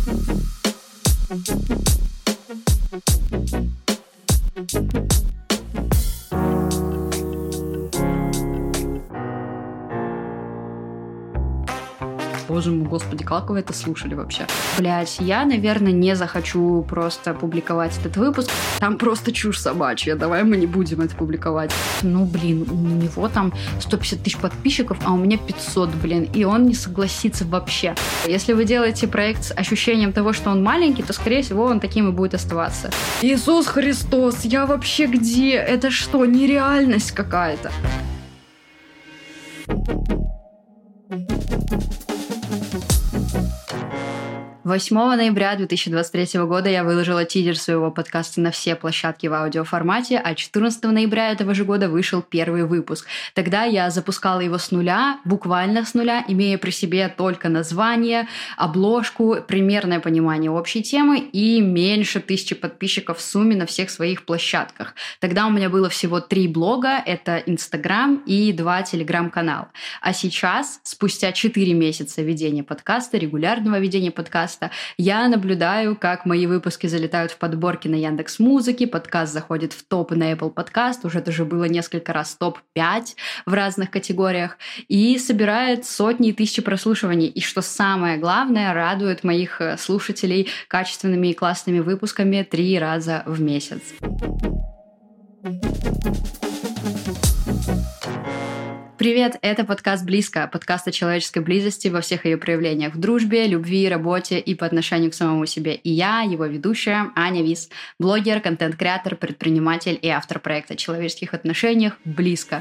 Боже мой, господи, как вы это слушали вообще? Блять, я, наверное, не захочу просто публиковать этот выпуск. Там просто чушь собачья, давай мы не будем это публиковать. Ну, блин, у него там 150 тысяч подписчиков, а у меня 500, блин, и он не согласится вообще. Если вы делаете проект с ощущением того, что он маленький, то, скорее всего, он таким и будет оставаться. Иисус Христос, я вообще где? Это что, нереальность какая-то? 8 ноября 2023 года я выложила тизер своего подкаста на все площадки в аудиоформате, а 14 ноября этого же года вышел первый выпуск. Тогда я запускала его с нуля, буквально с нуля, имея при себе только название, обложку, примерное понимание общей темы и меньше 1000 подписчиков в сумме на всех своих площадках. Тогда у меня было всего 3 блога, это Инстаграм и 2 Телеграм-канала. А сейчас, спустя 4 месяца ведения подкаста, регулярного ведения подкаста, я наблюдаю, как мои выпуски залетают в подборки на Яндекс.Музыке, подкаст заходит в топы на Apple Podcast, уже даже было несколько раз топ-5 в разных категориях, и собирает сотни и тысячи прослушиваний. И что самое главное, радует моих слушателей качественными и классными выпусками 3 раза в месяц. Привет, это подкаст «Близко», подкаст о человеческой близости во всех ее проявлениях в дружбе, любви, работе и по отношению к самому себе. И я, его ведущая, Аня Вис, блогер, контент-креатор, предприниматель и автор проекта о человеческих отношениях «Близко».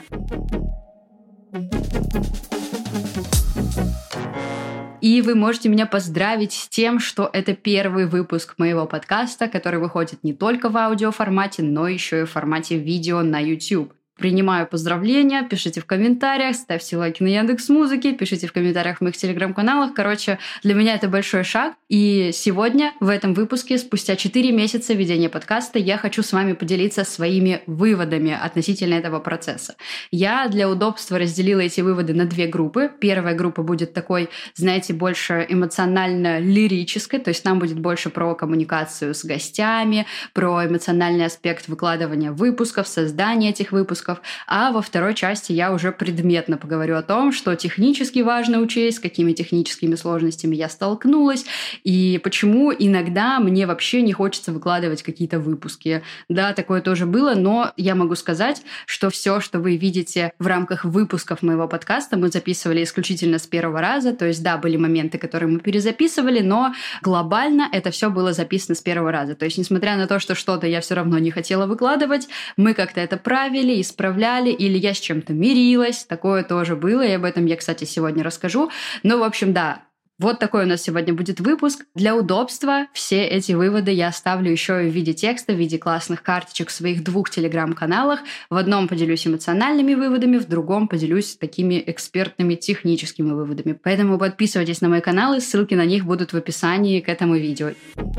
И вы можете меня поздравить с тем, что это первый выпуск моего подкаста, который выходит не только в аудиоформате, но еще и в формате видео на YouTube. Принимаю поздравления, пишите в комментариях, ставьте лайки на Яндекс.Музыке, пишите в комментариях в моих телеграм-каналах. Короче, для меня это большой шаг. И сегодня, в этом выпуске, спустя 4 месяца ведения подкаста, я хочу с вами поделиться своими выводами относительно этого процесса. Я для удобства разделила эти выводы на 2 группы. Первая группа будет такой, знаете, больше эмоционально-лирической, то есть нам будет больше про коммуникацию с гостями, про эмоциональный аспект выкладывания выпусков, создания этих выпусков. А во второй части я уже предметно поговорю о том, что технически важно учесть, с какими техническими сложностями я столкнулась, и почему иногда мне вообще не хочется выкладывать какие-то выпуски. Да, такое тоже было, но я могу сказать, что все, что вы видите в рамках выпусков моего подкаста, мы записывали исключительно с первого раза, то есть, да, были моменты, которые мы перезаписывали, но глобально это все было записано с первого раза. То есть, несмотря на то, что что-то я все равно не хотела выкладывать, мы как-то это правили, исправляли, или я с чем-то мирилась. Такое тоже было, и об этом я, кстати, сегодня расскажу. Но, в общем, да, вот такой у нас сегодня будет выпуск. Для удобства все эти выводы я оставлю еще и в виде текста, в виде классных карточек в своих 2 телеграм-каналах. В одном поделюсь эмоциональными выводами, в другом поделюсь такими экспертными техническими выводами. Поэтому подписывайтесь на мои каналы, ссылки на них будут в описании к этому видео.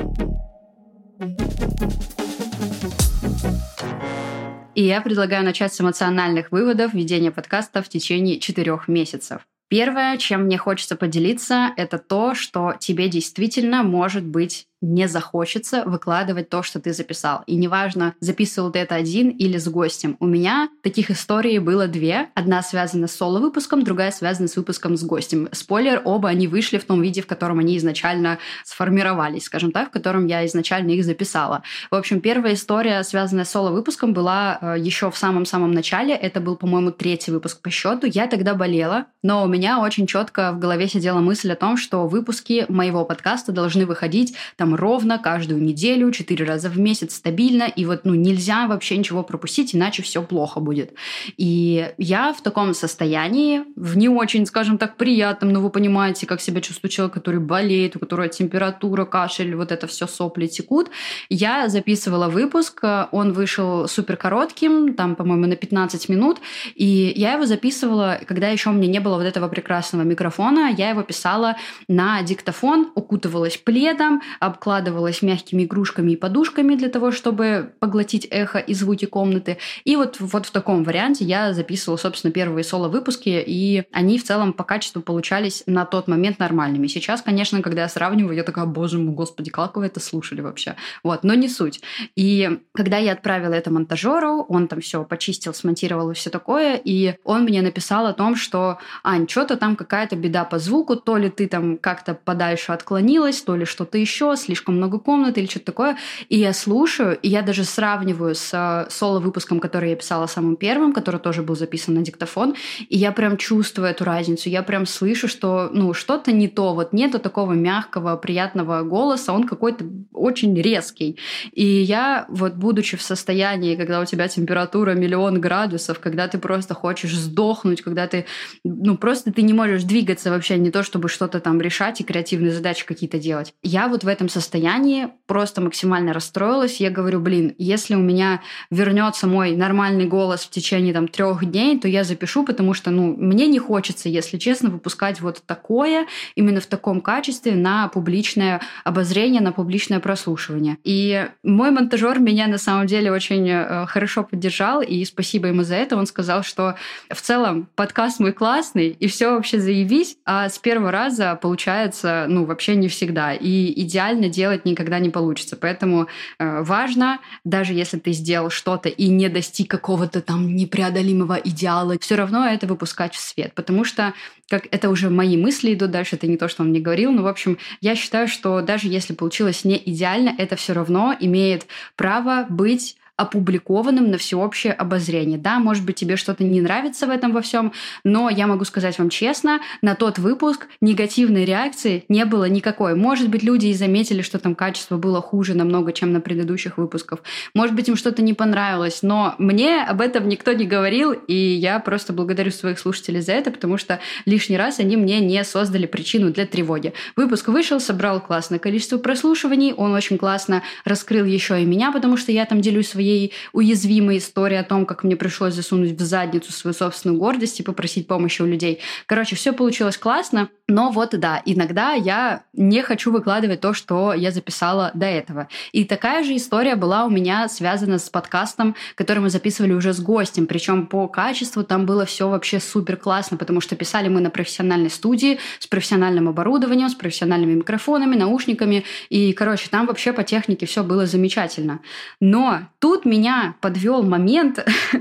И я предлагаю начать с эмоциональных выводов ведения подкаста в течение 4 месяцев. Первое, чем мне хочется поделиться, это то, что тебе действительно, может быть, не захочется выкладывать то, что ты записал. И неважно, записывал ты это один или с гостем. У меня таких историй было 2. Одна связана с соло-выпуском, другая связана с выпуском с гостем. Спойлер, оба они вышли в том виде, в котором они изначально сформировались, скажем так, в котором я изначально их записала. В общем, первая история, связанная с соло-выпуском, была еще в самом-самом начале. Это был, по-моему, 3-й выпуск по счету. Я тогда болела, но у меня очень четко в голове сидела мысль о том, что выпуски моего подкаста должны выходить там ровно каждую неделю, 4 раза в месяц стабильно, и вот нельзя вообще ничего пропустить, иначе все плохо будет. И я в таком состоянии, в не очень, скажем так, приятном, но вы понимаете, как себя чувствует человек, который болеет, у которого температура, кашель, вот это все сопли текут. Я записывала выпуск, он вышел супер коротким, там, по-моему, на 15 минут, и я его записывала, когда еще у меня не было вот этого прекрасного микрофона, я его писала на диктофон, укутывалась пледом, обкладывалась мягкими игрушками и подушками для того, чтобы поглотить эхо и звуки комнаты. И вот в таком варианте я записывала, собственно, первые соло-выпуски, и они в целом по качеству получались на тот момент нормальными. Сейчас, конечно, когда я сравниваю, я такая, боже мой, господи, как вы это слушали вообще? Вот, но не суть. И когда я отправила это монтажеру, он там все почистил, смонтировал и все такое, и он мне написал о том, что Ань, что-то там какая-то беда по звуку, то ли ты там как-то подальше отклонилась, то ли что-то еще, слишком много комнат или что-то такое. И я слушаю, и я даже сравниваю с соло-выпуском, который я писала самым первым, который тоже был записан на диктофон, и я прям чувствую эту разницу, я прям слышу, что что-то не то, вот нету такого мягкого, приятного голоса, он какой-то очень резкий. И я вот, будучи в состоянии, когда у тебя температура 1 000 000 градусов, когда ты просто хочешь сдохнуть, когда ты, просто ты не можешь двигаться вообще, не то чтобы что-то там решать и креативные задачи какие-то делать. Я вот в этом состоянии просто максимально расстроилась. Я говорю, если у меня вернется мой нормальный голос в течение 3 дней, то я запишу, потому что, мне не хочется, если честно, выпускать вот такое, именно в таком качестве на публичное обозрение, на публичное прослушивание. И мой монтажер меня на самом деле очень хорошо поддержал, и спасибо ему за это. Он сказал, что в целом подкаст мой классный, и все вообще заебись, а с первого раза получается, вообще не всегда. И идеально делать никогда не получится. Поэтому важно, даже если ты сделал что-то и не достиг какого-то там непреодолимого идеала, все равно это выпускать в свет. Потому что, как это уже мои мысли идут дальше, это не то, что он мне говорил, но, в общем, я считаю, что даже если получилось не идеально, это все равно имеет право быть опубликованным на всеобщее обозрение. Да, может быть, тебе что-то не нравится в этом во всем, но я могу сказать вам честно, на тот выпуск негативной реакции не было никакой. Может быть, люди и заметили, что там качество было хуже намного, чем на предыдущих выпусках. Может быть, им что-то не понравилось, но мне об этом никто не говорил, и я просто благодарю своих слушателей за это, потому что лишний раз они мне не создали причину для тревоги. Выпуск вышел, собрал классное количество прослушиваний, он очень классно раскрыл еще и меня, потому что я там делюсь своей уязвимой историей о том, как мне пришлось засунуть в задницу свою собственную гордость и попросить помощи у людей. Короче, все получилось классно, но вот да, иногда я не хочу выкладывать то, что я записала до этого. И такая же история была у меня связана с подкастом, который мы записывали уже с гостем, причем по качеству там было все вообще супер классно, потому что писали мы на профессиональной студии, с профессиональным оборудованием, с профессиональными микрофонами, наушниками, и, короче, там вообще по технике все было замечательно. Но тут меня подвел момент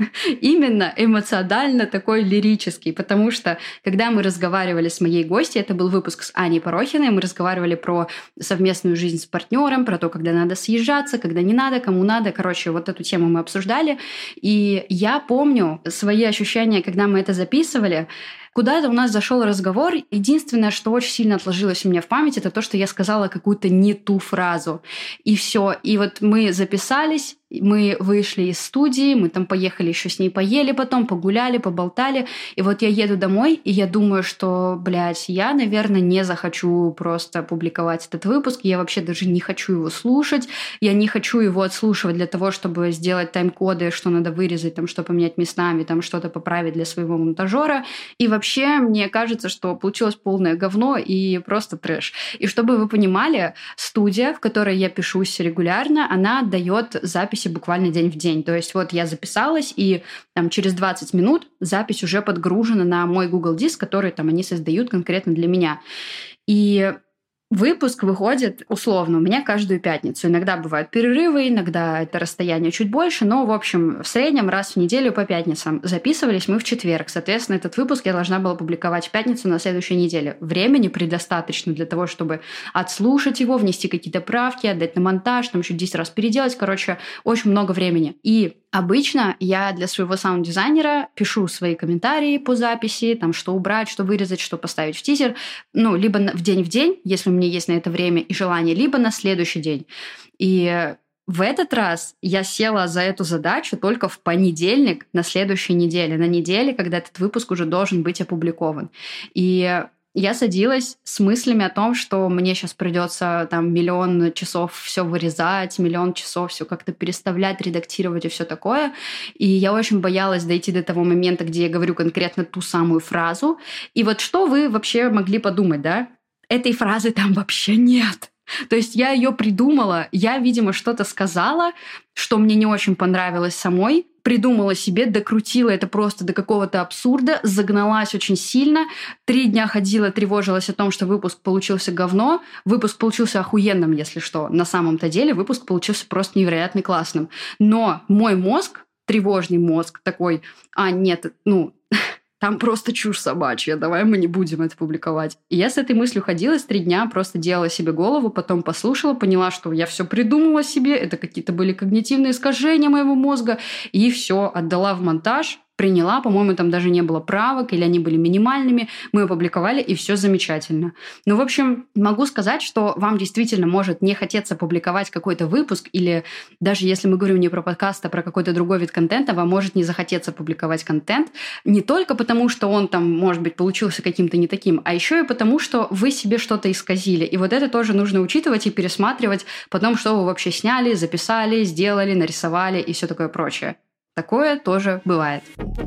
именно эмоционально такой лирический, потому что, когда мы разговаривали с моей гостьей, это был выпуск с Аней Порохиной, мы разговаривали про совместную жизнь с партнером, про то, когда надо съезжаться, когда не надо, кому надо. Короче, вот эту тему мы обсуждали. И я помню свои ощущения, когда мы это записывали. Куда-то у нас зашел разговор. Единственное, что очень сильно отложилось у меня в памяти, это то, что я сказала какую-то не ту фразу. И все. И вот мы записались, мы вышли из студии, мы там поехали еще с ней поели потом, погуляли, поболтали. И вот я еду домой, и я думаю, что, я, наверное, не захочу просто публиковать этот выпуск. Я вообще даже не хочу его слушать. Я не хочу его отслушивать для того, чтобы сделать тайм-коды, что надо вырезать, там, что поменять местами, там, что-то поправить для своего монтажера. И вообще, мне кажется, что получилось полное говно и просто трэш. И чтобы вы понимали, студия, в которой я пишусь регулярно, она отдает записи буквально день в день. То есть вот я записалась, и там через 20 минут запись уже подгружена на мой Google Диск, который там они создают конкретно для меня. И выпуск выходит условно у меня каждую пятницу. Иногда бывают перерывы, иногда это расстояние чуть больше, но, в общем, в среднем раз в неделю по пятницам. Записывались мы в четверг. Соответственно, этот выпуск я должна была публиковать в пятницу на следующей неделе. Времени предостаточно для того, чтобы отслушать его, внести какие-то правки, отдать на монтаж, там еще 10 раз переделать. Короче, очень много времени. И обычно я для своего саунд-дизайнера пишу свои комментарии по записи, там, что убрать, что вырезать, что поставить в тизер, либо в день, если у меня есть на это время и желание, либо на следующий день. И в этот раз я села за эту задачу только в понедельник на следующей неделе, на неделе, когда этот выпуск уже должен быть опубликован. И я садилась с мыслями о том, что мне сейчас придется там 1 000 000 часов все вырезать, 1 000 000 часов все как-то переставлять, редактировать и все такое. И я очень боялась дойти до того момента, где я говорю конкретно ту самую фразу. И вот что вы вообще могли подумать, да? Этой фразы там вообще нет. То есть я ее придумала, я, видимо, что-то сказала, что мне не очень понравилось самой, придумала себе, докрутила это просто до какого-то абсурда, загналась очень сильно, 3 дня ходила, тревожилась о том, что выпуск получился говно, выпуск получился охуенным, если что. На самом-то деле выпуск получился просто невероятно классным. Но мой мозг, тревожный мозг такой, нет, там просто чушь собачья, давай мы не будем это публиковать. И я с этой мыслью ходила 3 дня, просто делала себе голову, потом послушала, поняла, что я все придумала себе, это какие-то были когнитивные искажения моего мозга, и все отдала в монтаж, приняла, по-моему, там даже не было правок, или они были минимальными, мы опубликовали, и все замечательно. В общем, могу сказать, что вам действительно может не хотеться публиковать какой-то выпуск, или даже если мы говорим не про подкаст, а про какой-то другой вид контента, вам может не захотеться публиковать контент, не только потому, что он там, может быть, получился каким-то не таким, а еще и потому, что вы себе что-то исказили. И вот это тоже нужно учитывать и пересматривать потом, что вы вообще сняли, записали, сделали, нарисовали и все такое прочее. Такое тоже бывает.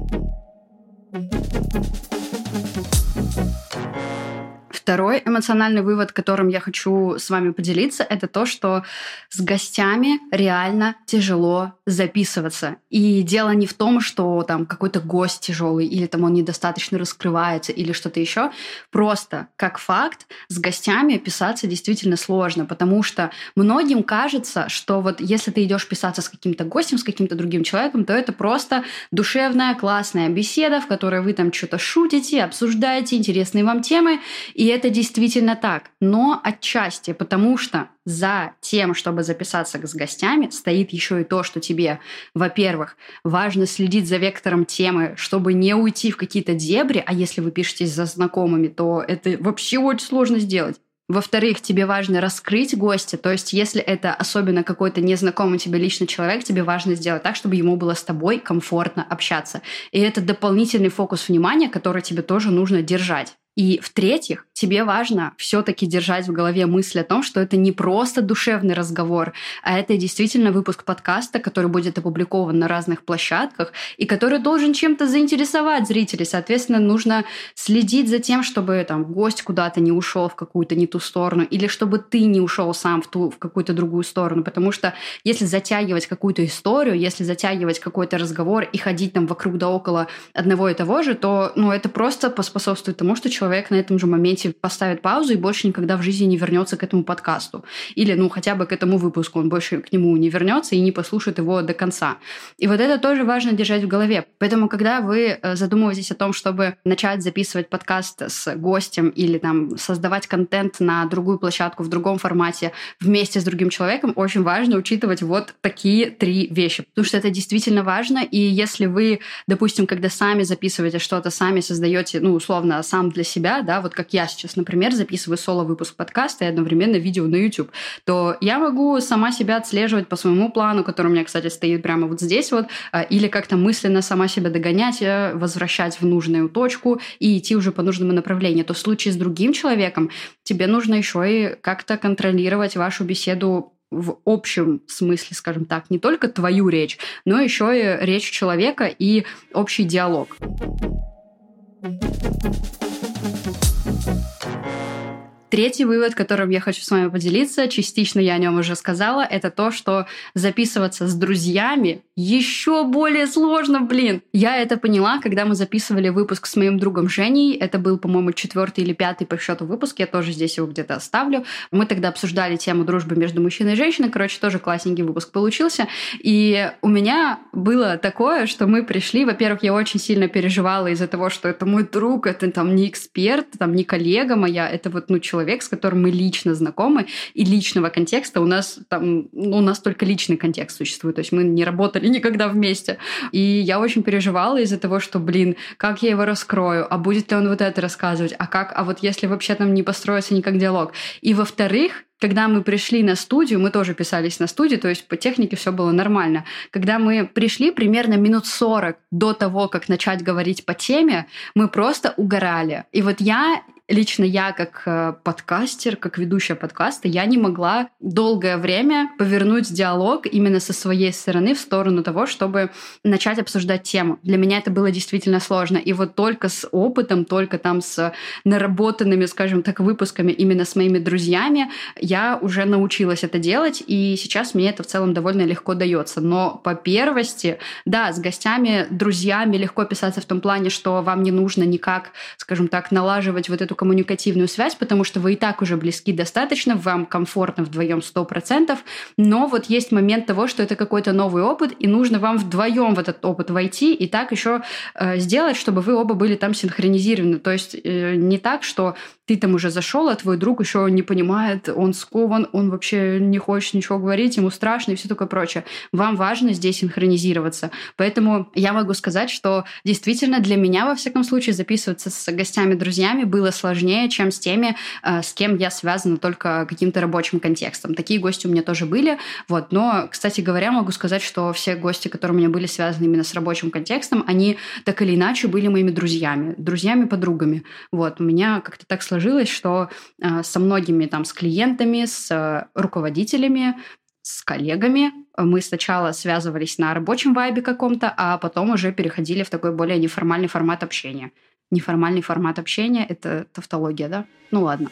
Второй эмоциональный вывод, которым я хочу с вами поделиться, это то, что с гостями реально тяжело записываться. И дело не в том, что там какой-то гость тяжелый, или там он недостаточно раскрывается, или что-то еще. Просто, как факт, с гостями писаться действительно сложно, потому что многим кажется, что вот если ты идешь писаться с каким-то гостем, с каким-то другим человеком, то это просто душевная, классная беседа, в которой вы там что-то шутите, обсуждаете интересные вам темы, и это действительно так, но отчасти, потому что за тем, чтобы записаться с гостями, стоит еще и то, что тебе, во-первых, важно следить за вектором темы, чтобы не уйти в какие-то дебри, а если вы пишетесь за знакомыми, то это вообще очень сложно сделать. Во-вторых, тебе важно раскрыть гостя, то есть если это особенно какой-то незнакомый тебе лично человек, тебе важно сделать так, чтобы ему было с тобой комфортно общаться. И это дополнительный фокус внимания, который тебе тоже нужно держать. И в-третьих, тебе важно все-таки держать в голове мысль о том, что это не просто душевный разговор, а это действительно выпуск подкаста, который будет опубликован на разных площадках и который должен чем-то заинтересовать зрителей. Соответственно, нужно следить за тем, чтобы там гость куда-то не ушел в какую-то не ту сторону, или чтобы ты не ушел сам в какую-то другую сторону. Потому что если затягивать какую-то историю, если затягивать какой-то разговор и ходить там вокруг да около одного и того же, то это просто поспособствует тому, что человек на этом же моменте поставит паузу и больше никогда в жизни не вернется к этому подкасту. Или, хотя бы к этому выпуску. Он больше к нему не вернется и не послушает его до конца. И вот это тоже важно держать в голове. Поэтому, когда вы задумываетесь о том, чтобы начать записывать подкаст с гостем или там создавать контент на другую площадку в другом формате вместе с другим человеком, очень важно учитывать вот такие 3 вещи. Потому что это действительно важно. И если вы, допустим, когда сами записываете что-то, сами создаете, условно, сам для себя, да, вот как я сейчас, например, записываю соло-выпуск подкаста и одновременно видео на YouTube, то я могу сама себя отслеживать по своему плану, который у меня, кстати, стоит прямо вот здесь вот, или как-то мысленно сама себя догонять, возвращать в нужную точку и идти уже по нужному направлению. То в случае с другим человеком тебе нужно еще и как-то контролировать вашу беседу в общем смысле, скажем так, не только твою речь, но еще и речь человека и общий диалог. Третий вывод, которым я хочу с вами поделиться, частично я о нем уже сказала, это то, что записываться с друзьями еще более сложно, Я это поняла, когда мы записывали выпуск с моим другом Женей. Это был, по-моему, 4-й или 5-й по счету выпуск. Я тоже здесь его где-то оставлю. Мы тогда обсуждали тему дружбы между мужчиной и женщиной. Тоже классненький выпуск получился. И у меня было такое, что мы пришли. Во-первых, я очень сильно переживала из-за того, что это мой друг, это там не эксперт, там не коллега моя, это вот человек, с которым мы лично знакомы, и личного контекста у нас только личный контекст существует, то есть мы не работали никогда вместе. И я очень переживала из-за того, что, как я его раскрою, а будет ли он вот это рассказывать, а вот если вообще там не построится никак диалог. И во-вторых, когда мы пришли на студию, мы тоже писались на студии, то есть по технике все было нормально. Когда мы пришли примерно минут 40 до того, как начать говорить по теме, мы просто угорали. И вот я лично я, как подкастер, как ведущая подкаста, я не могла долгое время повернуть диалог именно со своей стороны в сторону того, чтобы начать обсуждать тему. Для меня это было действительно сложно. И вот только с опытом, только там с наработанными, скажем так, выпусками именно с моими друзьями, я уже научилась это делать, и сейчас мне это в целом довольно легко дается. Но по первости, да, с гостями, друзьями легко писаться в том плане, что вам не нужно никак, скажем так, налаживать вот эту коммуникативную связь, потому что вы и так уже близки достаточно, вам комфортно вдвоем 100%, но вот есть момент того, что это какой-то новый опыт, и нужно вам вдвоем в этот опыт войти и так еще сделать, чтобы вы оба были там синхронизированы. То есть не так, что ты там уже зашел, а твой друг еще не понимает, он скован, он вообще не хочет ничего говорить, ему страшно и все такое прочее. Вам важно здесь синхронизироваться. Поэтому я могу сказать, что действительно для меня, во всяком случае, записываться с гостями, друзьями было сложнее, чем с теми, с кем я связана только каким-то рабочим контекстом. Такие гости у меня тоже были. Вот. Но, кстати говоря, могу сказать, что все гости, которые у меня были связаны именно с рабочим контекстом, они так или иначе были моими друзьями-подругами. Вот. У меня как-то так сложилось, что со многими там, с клиентами, с руководителями, с коллегами мы сначала связывались на рабочем вайбе каком-то, а потом уже переходили в такой более неформальный формат общения. Неформальный формат общения — это тавтология, да? Ну ладно.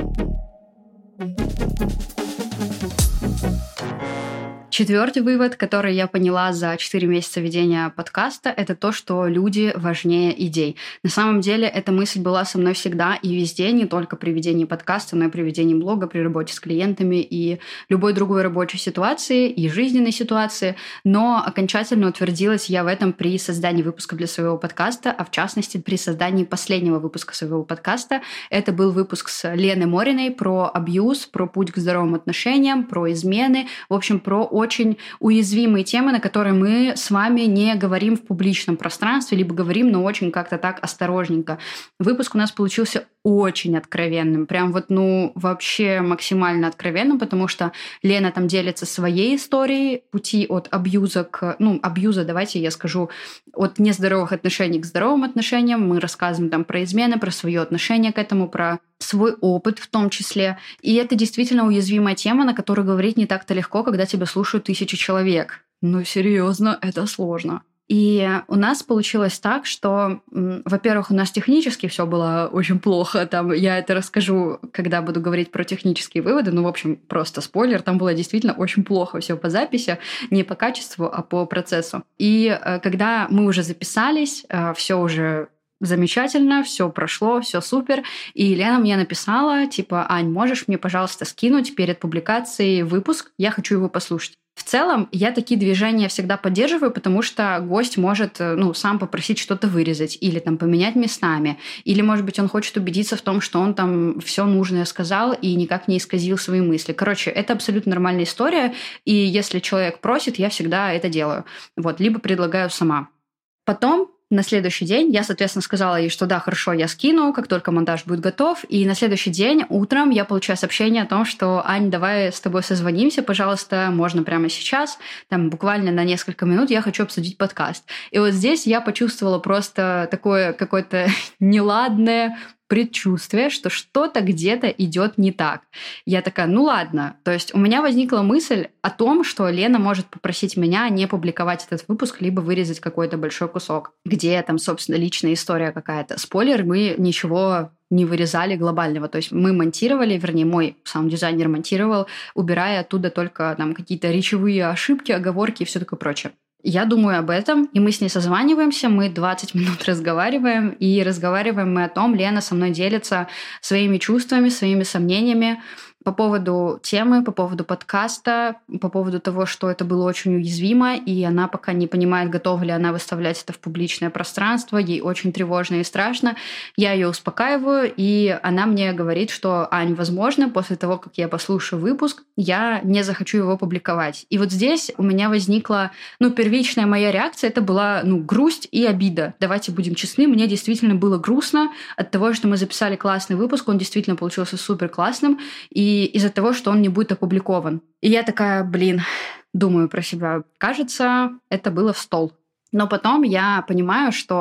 Четвертый вывод, который я поняла за 4 месяца ведения подкаста, это то, что люди важнее идей. На самом деле эта мысль была со мной всегда и везде, не только при ведении подкаста, но и при ведении блога, при работе с клиентами и любой другой рабочей ситуации и жизненной ситуации. Но окончательно утвердилась я в этом при создании выпуска для своего подкаста, а в частности при создании последнего выпуска своего подкаста. Это был выпуск с Леной Мориной про абьюз, про путь к здоровым отношениям, про измены, в общем, про очень уязвимые темы, на которые мы с вами не говорим в публичном пространстве, либо говорим, но очень как-то так осторожненько. Выпуск у нас получился очень откровенным, прям вот, вообще максимально откровенным, потому что Лена там делится своей историей пути от абьюза к... абьюза, давайте я скажу, от нездоровых отношений к здоровым отношениям. Мы рассказываем там про измены, про свое отношение к этому, про свой опыт в том числе. И это действительно уязвимая тема, на которую говорить не так-то легко, когда тебя слушают 1000 человек. Серьезно, это сложно. И у нас получилось так, что, во-первых, у нас технически все было очень плохо. Там я это расскажу, когда буду говорить про технические выводы. В общем, просто спойлер. Там было действительно очень плохо все по записи, не по качеству, а по процессу. И когда мы уже записались, все уже замечательно, все прошло, все супер. И Лена мне написала, типа: «Ань, можешь мне, пожалуйста, скинуть перед публикацией выпуск? Я хочу его послушать». В целом, я такие движения всегда поддерживаю, потому что гость может, сам попросить что-то вырезать или там поменять местами, или, может быть, он хочет убедиться в том, что он там все нужное сказал и никак не исказил свои мысли. Короче, это абсолютно нормальная история, и если человек просит, я всегда это делаю. Либо предлагаю сама. Потом на следующий день я, соответственно, сказала ей, что да, хорошо, я скину, как только монтаж будет готов. И на следующий день утром я получаю сообщение о том, что: «Ань, давай с тобой созвонимся, пожалуйста, можно прямо сейчас, там буквально на несколько минут, я хочу обсудить подкаст». И вот здесь я почувствовала просто такое какое-то неладное предчувствие, что что-то где-то идет не так. Я такая: ладно. То есть у меня возникла мысль о том, что Лена может попросить меня не публиковать этот выпуск, либо вырезать какой-то большой кусок, где там, собственно, личная история какая-то. Спойлер, мы ничего не вырезали глобального. То есть мы монтировали, вернее, мой саунд-дизайнер монтировал, убирая оттуда только там какие-то речевые ошибки, оговорки и все такое прочее. Я думаю об этом, и мы с ней созваниваемся, мы 20 минут разговариваем, и разговариваем мы о том, Лена со мной делится своими чувствами, своими сомнениями по поводу темы, по поводу подкаста, по поводу того, что это было очень уязвимо, и она пока не понимает, готова ли она выставлять это в публичное пространство, ей очень тревожно и страшно. Я ее успокаиваю, и она мне говорит, что: «Ань, возможно, после того, как я послушаю выпуск, я не захочу его публиковать». И вот здесь у меня возникла, первичная моя реакция, это была, грусть и обида. Давайте будем честны, мне действительно было грустно от того, что мы записали классный выпуск, он действительно получился супер классным, и из-за того, что он не будет опубликован. И я такая: думаю про себя, кажется, это было в стол. Но потом я понимаю, что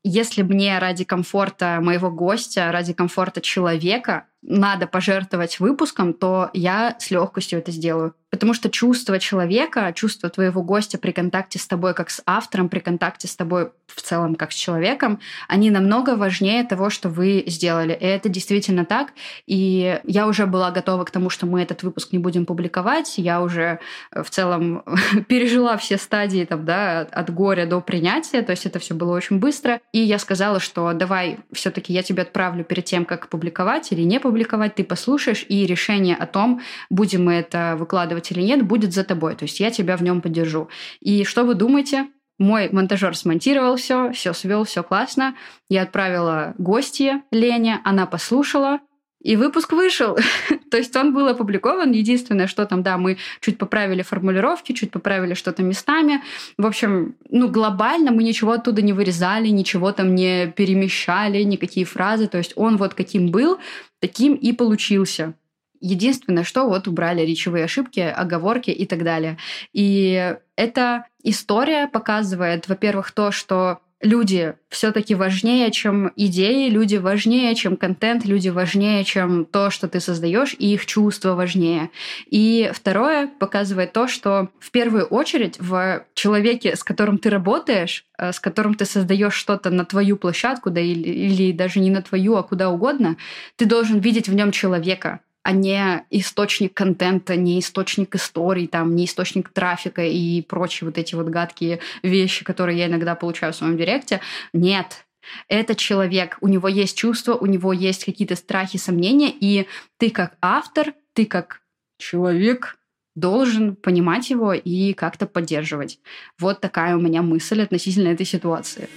если мне ради комфорта моего гостя, ради комфорта человека надо пожертвовать выпуском, то я с легкостью это сделаю. Потому что чувство человека, чувство твоего гостя при контакте с тобой как с автором, при контакте с тобой в целом как с человеком, они намного важнее того, что вы сделали. И это действительно так. И я уже была готова к тому, что мы этот выпуск не будем публиковать. Я уже в целом пережила все стадии там, да, от горя до принятия. То есть это все было очень быстро. И я сказала, что давай все-таки я тебе отправлю перед тем, как публиковать или не публиковать, ты послушаешь, и решение о том, будем мы это выкладывать или нет, будет за тобой. То есть я тебя в нем поддержу. И что вы думаете? Мой монтажер смонтировал все свел, все классно. Я отправила гостье Лене, она послушала, и выпуск вышел. То есть он был опубликован. Единственное, что там, да, мы чуть поправили формулировки, чуть поправили что-то местами. В общем, глобально мы ничего оттуда не вырезали, ничего там не перемещали, никакие фразы. То есть он вот каким был, таким и получился. Единственное, что вот убрали речевые ошибки, оговорки и так далее. И эта история показывает, во-первых, то, что люди все-таки важнее, чем идеи, люди важнее, чем контент, люди важнее, чем то, что ты создаешь, и их чувства важнее. И второе показывает то, что в первую очередь в человеке, с которым ты работаешь, с которым ты создаешь что-то на твою площадку, да, или даже не на твою, а куда угодно, ты должен видеть в нем человека, а не источник контента, не источник историй, там, не источник трафика и прочие вот эти вот гадкие вещи, которые я иногда получаю в своем директе. Нет, это человек, у него есть чувства, у него есть какие-то страхи, сомнения, и ты как автор, ты как человек должен понимать его и как-то поддерживать. Вот такая у меня мысль относительно этой ситуации.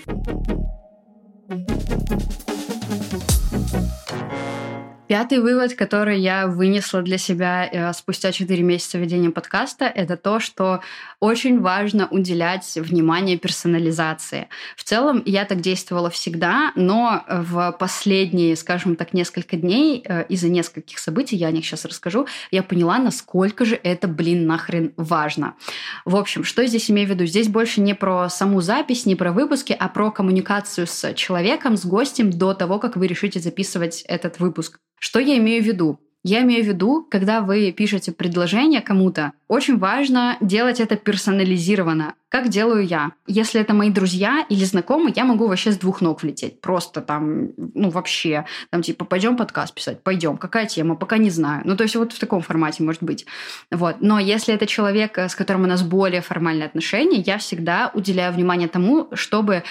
Пятый вывод, который я вынесла для себя спустя 4 месяца ведения подкаста, это то, что очень важно уделять внимание персонализации. В целом я так действовала всегда, но в последние, скажем так, несколько дней из-за нескольких событий, я о них сейчас расскажу, я поняла, насколько же это, нахрен важно. В общем, что здесь имею в виду? Здесь больше не про саму запись, не про выпуски, а про коммуникацию с человеком, с гостем до того, как вы решите записывать этот выпуск. Что я имею в виду? Я имею в виду, когда вы пишете предложение кому-то, очень важно делать это персонализированно. Как делаю я? Если это мои друзья или знакомые, я могу вообще с 2 ног влететь. Просто там, вообще, там типа, пойдем подкаст писать, пойдем. Какая тема? Пока не знаю. То есть вот в таком формате может быть. Вот. Но если это человек, с которым у нас более формальные отношения, я всегда уделяю внимание тому, чтобы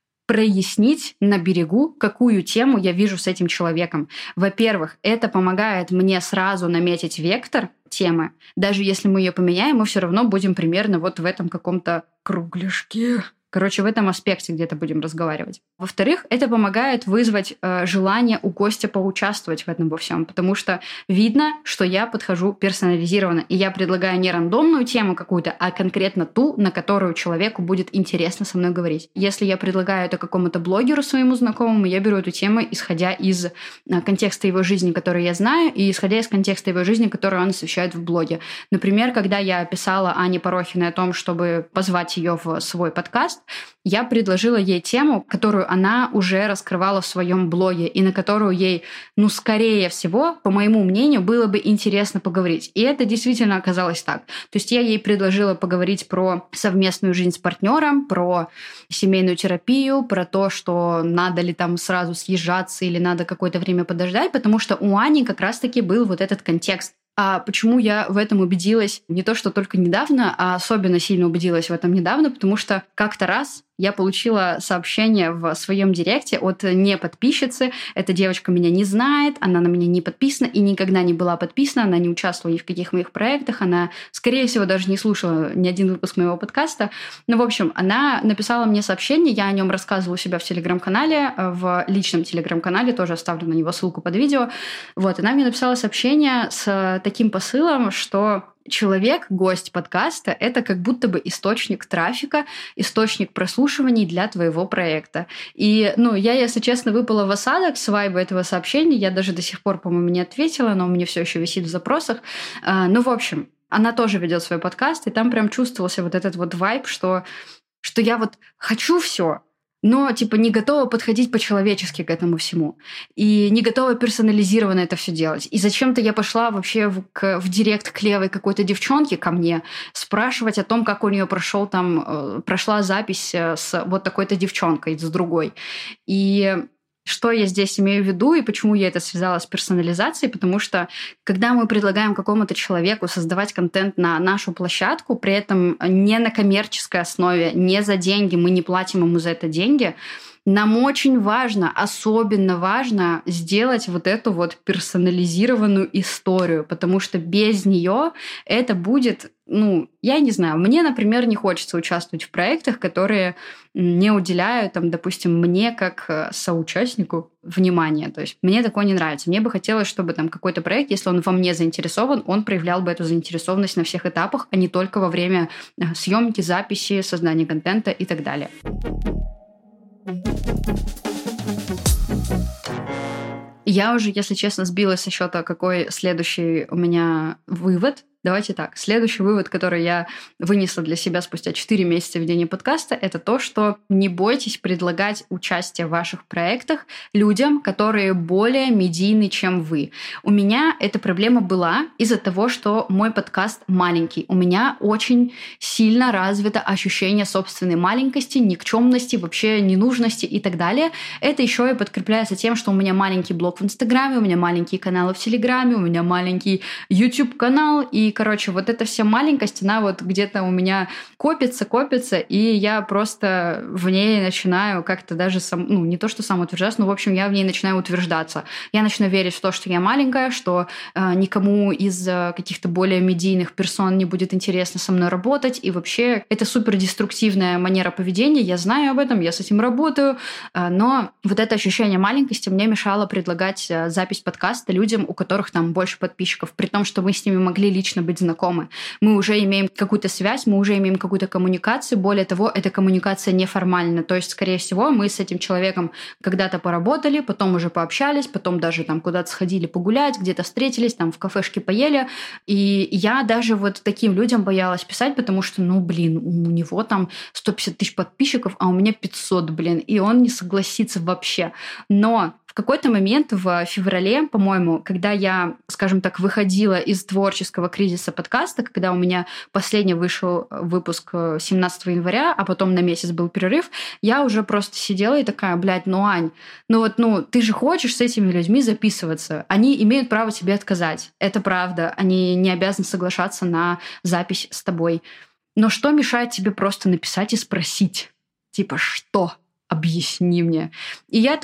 прояснить на берегу, какую тему я вижу с этим человеком. Во-первых, это помогает мне сразу наметить вектор темы. Даже если мы ее поменяем, мы все равно будем примерно вот в этом каком-то кругляшке. Короче, в этом аспекте где-то будем разговаривать. Во-вторых, это помогает вызвать желание у гостя поучаствовать в этом во всем, потому что видно, что я подхожу персонализированно, и я предлагаю не рандомную тему какую-то, а конкретно ту, на которую человеку будет интересно со мной говорить. Если я предлагаю это какому-то блогеру своему знакомому, я беру эту тему, исходя из контекста его жизни, который я знаю, и исходя из контекста его жизни, который он освещает в блоге. Например, когда я писала Ане Порохиной о том, чтобы позвать ее в свой подкаст, я предложила ей тему, которую она уже раскрывала в своем блоге и на которую ей, скорее всего, по моему мнению, было бы интересно поговорить. И это действительно оказалось так. То есть я ей предложила поговорить про совместную жизнь с партнером, про семейную терапию, про то, что надо ли там сразу съезжаться или надо какое-то время подождать, потому что у Ани как раз-таки был вот этот контекст. А почему я в этом убедилась не то, что только недавно, а особенно сильно убедилась в этом недавно, потому что как-то раз я получила сообщение в своем директе от неподписчицы. Эта девочка меня не знает, она на меня не подписана и никогда не была подписана, она не участвовала ни в каких моих проектах, она, скорее всего, даже не слушала ни один выпуск моего подкаста. В общем, она написала мне сообщение, я о нем рассказывала у себя в Телеграм-канале, в личном Телеграм-канале, тоже оставлю на него ссылку под видео. Она мне написала сообщение с таким посылом, что человек, гость подкаста, это как будто бы источник трафика, источник прослушиваний для твоего проекта. И, я, если честно, выпала в осадок с вайба этого сообщения. Я даже до сих пор, по-моему, не ответила, но у меня все еще висит в запросах. В общем, она тоже ведет свой подкаст, и там прям чувствовался вот этот вот вайб, что я вот хочу все, но типа не готова подходить по-человечески к этому всему. И не готова персонализированно это все делать. И зачем-то я пошла вообще в директ к левой какой-то девчонке ко мне спрашивать о том, как у нее прошла запись с вот такой-то девчонкой, с другой. И что я здесь имею в виду и почему я это связала с персонализацией? Потому что когда мы предлагаем какому-то человеку создавать контент на нашу площадку, при этом не на коммерческой основе, не за деньги, мы не платим ему за это деньги, нам очень важно, особенно важно сделать вот эту вот персонализированную историю, потому что без нее это будет, я не знаю, мне, например, не хочется участвовать в проектах, которые не уделяют, допустим, мне как соучастнику внимания. То есть мне такое не нравится. Мне бы хотелось, чтобы какой-то проект, если он во мне заинтересован, он проявлял бы эту заинтересованность на всех этапах, а не только во время съемки, записи, создания контента и так далее. Я уже, если честно, сбилась со счета, какой следующий у меня вывод. Давайте так. Следующий вывод, который я вынесла для себя спустя 4 месяца ведения подкаста, это то, что не бойтесь предлагать участие в ваших проектах людям, которые более медийны, чем вы. У меня эта проблема была из-за того, что мой подкаст маленький. У меня очень сильно развито ощущение собственной маленькости, никчемности, вообще ненужности и так далее. Это еще и подкрепляется тем, что у меня маленький блог в Инстаграме, у меня маленькие каналы в Телеграме, у меня маленький YouTube-канал, и вот эта вся маленькость, она вот где-то у меня копится, и я просто в ней начинаю как-то даже не то, что самоутверждаться, но, в общем, я в ней начинаю утверждаться. Я начинаю верить в то, что я маленькая, что никому из каких-то более медийных персон не будет интересно со мной работать, и вообще это супер деструктивная манера поведения, я знаю об этом, я с этим работаю, но вот это ощущение маленькости мне мешало предлагать запись подкаста людям, у которых там больше подписчиков, при том, что мы с ними могли лично быть знакомы. Мы уже имеем какую-то связь, мы уже имеем какую-то коммуникацию. Более того, эта коммуникация неформальна. То есть, скорее всего, мы с этим человеком когда-то поработали, потом уже пообщались, потом даже куда-то сходили погулять, где-то встретились, в кафешке поели. И я даже вот таким людям боялась писать, потому что, у него 150 тысяч подписчиков, а у меня 500, и он не согласится вообще. Но в какой-то момент в феврале, по-моему, когда я, скажем так, выходила из творческого кризиса подкаста, когда у меня последний вышел выпуск 17 января, а потом на месяц был перерыв, я уже просто сидела и такая, Ань, ты же хочешь с этими людьми записываться. Они имеют право тебе отказать. Это правда. Они не обязаны соглашаться на запись с тобой. Но что мешает тебе просто написать и спросить? Что? Объясни мне. И я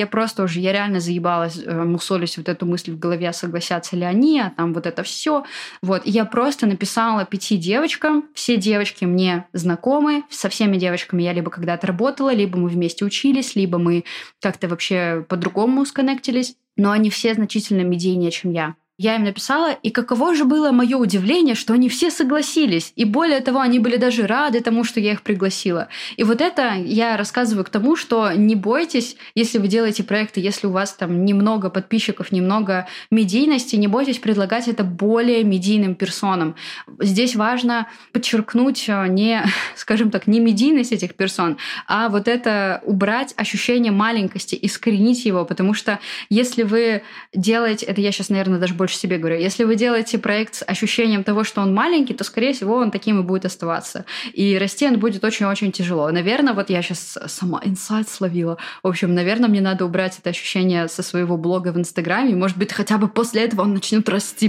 реально заебалась, мусолюсь вот эту мысль в голове, согласятся ли они, а вот это все. И я просто написала 5 девочкам, все девочки мне знакомы, со всеми девочками я либо когда-то работала, либо мы вместе учились, либо мы как-то вообще по-другому сконнектились, но они все значительно медийнее, чем я. Я им написала, и каково же было мое удивление, что они все согласились. И более того, они были даже рады тому, что я их пригласила. И вот это я рассказываю к тому, что не бойтесь, если вы делаете проекты, если у вас немного подписчиков, немного медийности, не бойтесь предлагать это более медийным персонам. Здесь важно подчеркнуть не медийность этих персон, а вот это убрать ощущение маленькости, искоренить его, потому что если вы делаете, это я сейчас, наверное, даже больше себе говорю, если вы делаете проект с ощущением того, что он маленький, то, скорее всего, он таким и будет оставаться. И расти он будет очень-очень тяжело. Наверное, я сейчас сама инсайт словила. В общем, наверное, мне надо убрать это ощущение со своего блога в Инстаграме. И, может быть, хотя бы после этого он начнет расти,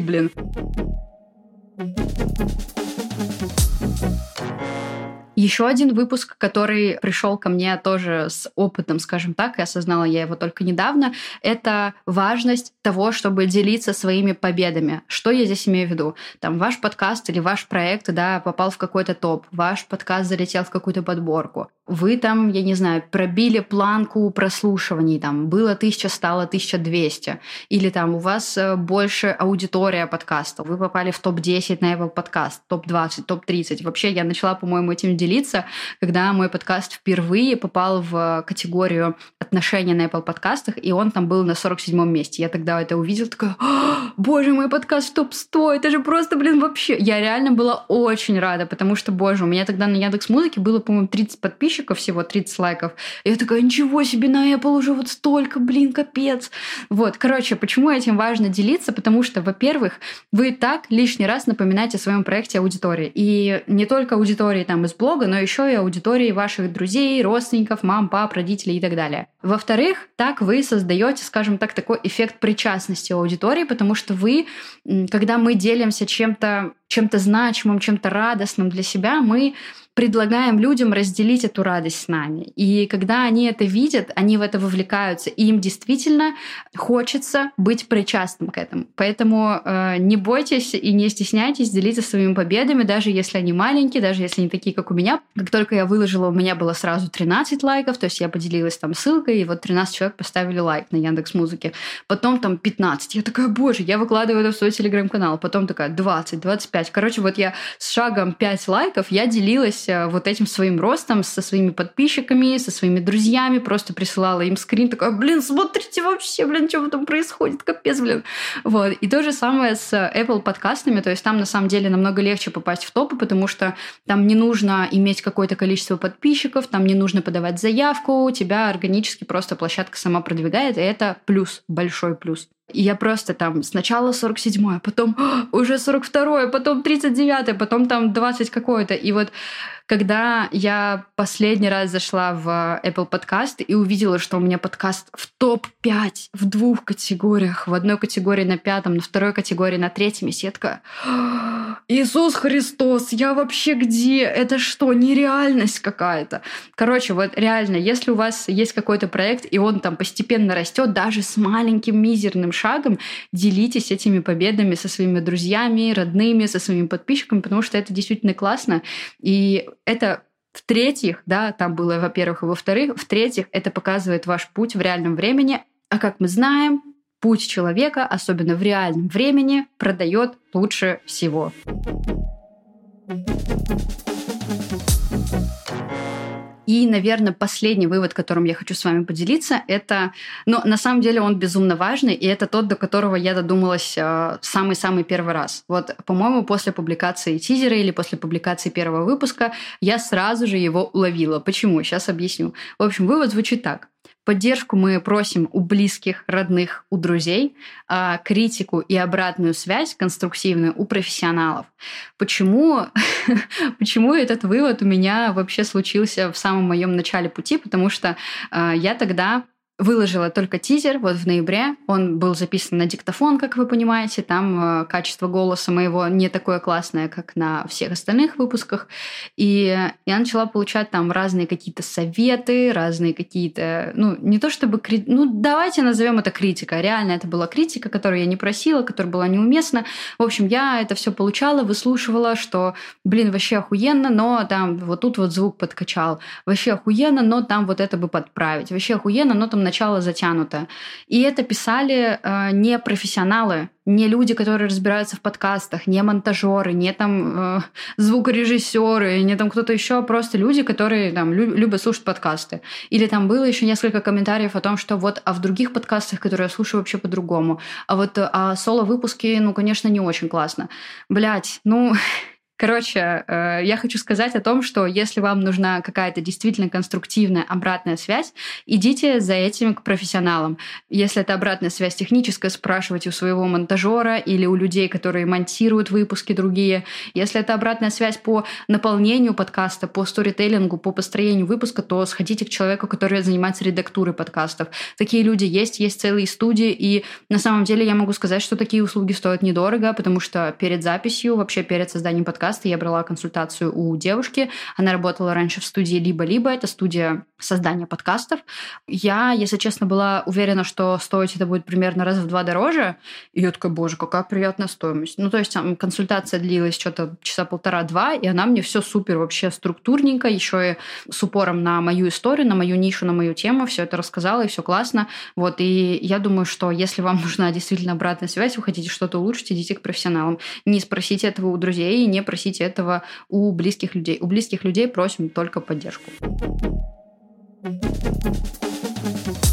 Еще один выпуск, который пришел ко мне тоже с опытом, скажем так, и осознала я его только недавно, это важность того, чтобы делиться своими победами. Что я здесь имею в виду? Ваш подкаст или ваш проект, попал в какой-то топ, ваш подкаст залетел в какую-то подборку. Вы я не знаю, пробили планку прослушиваний, было 1000, стало 1200. Или у вас больше аудитория подкаста, вы попали в топ-10 на Apple подкаст, топ-20, топ-30. Вообще я начала, по-моему, этим делиться, когда мой подкаст впервые попал в категорию отношения на Apple подкастах, и он там был на 47-м месте. Я тогда это увидела, такая: боже, мой подкаст в топ-100, это же просто, вообще. Я реально была очень рада, потому что, боже, у меня тогда на Яндекс.Музыке было, по-моему, 30 подписчиков, всего 30 лайков. И я такая: ничего себе, на Apple уже вот столько, капец. Вот, короче, почему этим важно делиться? Потому что, во-первых, вы так лишний раз напоминаете о своем проекте аудитории. И не только аудитории там из блога, но еще и аудитории ваших друзей, родственников, мам, пап, родителей и так далее. Во-вторых, так вы создаете, скажем так, такой эффект причастности у аудитории, потому что вы, когда мы делимся чем-то значимым, чем-то радостным для себя, мы предлагаем людям разделить эту радость с нами. И когда они это видят, они в это вовлекаются, и им действительно хочется быть причастным к этому. Поэтому не бойтесь и не стесняйтесь делиться своими победами, даже если они маленькие, даже если они такие, как у меня. Как только я выложила, у меня было сразу 13 лайков, то есть я поделилась там ссылкой, и вот 13 человек поставили лайк на Яндекс.Музыке. Потом там 15. Я такая: боже, я выкладываю это в свой телеграм-канал. Потом такая 20, 25. Короче, вот я с шагом 5 лайков, я делилась вот этим своим ростом со своими подписчиками, со своими друзьями, просто присылала им скрин, такая: смотрите вообще, что там происходит, капец, Вот. И то же самое с Apple подкастами, то есть там на самом деле намного легче попасть в топы, потому что там не нужно иметь какое-то количество подписчиков, там не нужно подавать заявку, тебя органически просто площадка сама продвигает, и это плюс, большой плюс. И я просто там сначала 47-е, потом уже 42-е, потом 39-е, потом там 20 какое-то. И вот когда я последний раз зашла в Apple подкаст и увидела, что у меня подкаст в топ-5 в 2 категориях, в одной категории на 5, на второй категории на 3, я такая: Иисус Христос, я вообще где? Это что, нереальность какая-то? Короче, вот реально, если у вас есть какой-то проект, и он там постепенно растет, даже с маленьким мизерным шагом, делитесь этими победами со своими друзьями, родными, со своими подписчиками, потому что это действительно классно. И это, в-третьих, да, там было, во-первых, и во-вторых, в-третьих, это показывает ваш путь в реальном времени. А как мы знаем, путь человека, особенно в реальном времени, продает лучше всего. И, наверное, последний вывод, которым я хочу с вами поделиться, это, на самом деле он безумно важный, и это тот, до которого я додумалась самый-самый первый раз. Вот, по-моему, после публикации тизера или после публикации первого выпуска я сразу же его уловила. Почему? Сейчас объясню. В общем, вывод звучит так. Поддержку мы просим у близких, родных, у друзей, а критику и обратную связь конструктивную у профессионалов. Почему этот вывод у меня вообще случился в самом моем начале пути? Потому что я тогда выложила только тизер вот в ноябре. Он был записан на диктофон, как вы понимаете. Там качество голоса моего не такое классное, как на всех остальных выпусках. И я начала получать там разные какие-то советы, разные какие-то... не то чтобы... давайте назовем это критика. Реально это была критика, которую я не просила, которая была неуместна. В общем, я это все получала, выслушивала, что, вообще охуенно, но там вот тут вот звук подкачал. Вообще охуенно, но там вот это бы подправить. Вообще охуенно, но там начало затянуто. И это писали не профессионалы, не люди, которые разбираются в подкастах, не монтажеры, не там звукорежиссеры, не там кто-то еще, просто люди, которые там любят слушать подкасты. Или там было еще несколько комментариев о том, что вот, а в других подкастах, которые я слушаю, вообще по-другому. А вот соло-выпуски, конечно, не очень классно. Короче, я хочу сказать о том, что если вам нужна какая-то действительно конструктивная обратная связь, идите за этим к профессионалам. Если это обратная связь техническая, спрашивайте у своего монтажера или у людей, которые монтируют выпуски другие. Если это обратная связь по наполнению подкаста, по сторителлингу, по построению выпуска, то сходите к человеку, который занимается редактурой подкастов. Такие люди есть целые студии, и на самом деле я могу сказать, что такие услуги стоят недорого, потому что перед записью, вообще перед созданием подкаста, я брала консультацию у девушки. Она работала раньше в студии «Либо-либо». Это студия создания подкастов. Я, если честно, была уверена, что стоить это будет примерно раз в 2 дороже. И я такая: боже, какая приятная стоимость. То есть там консультация длилась что-то часа 1,5-2, и она мне все супер вообще структурненько, еще и с упором на мою историю, на мою нишу, на мою тему, все это рассказала, и все классно. Вот, и я думаю, что если вам нужна действительно обратная связь, вы хотите что-то улучшить, идите к профессионалам. Не спросите этого у друзей, и не просите этого у близких людей. У близких людей просим только поддержку.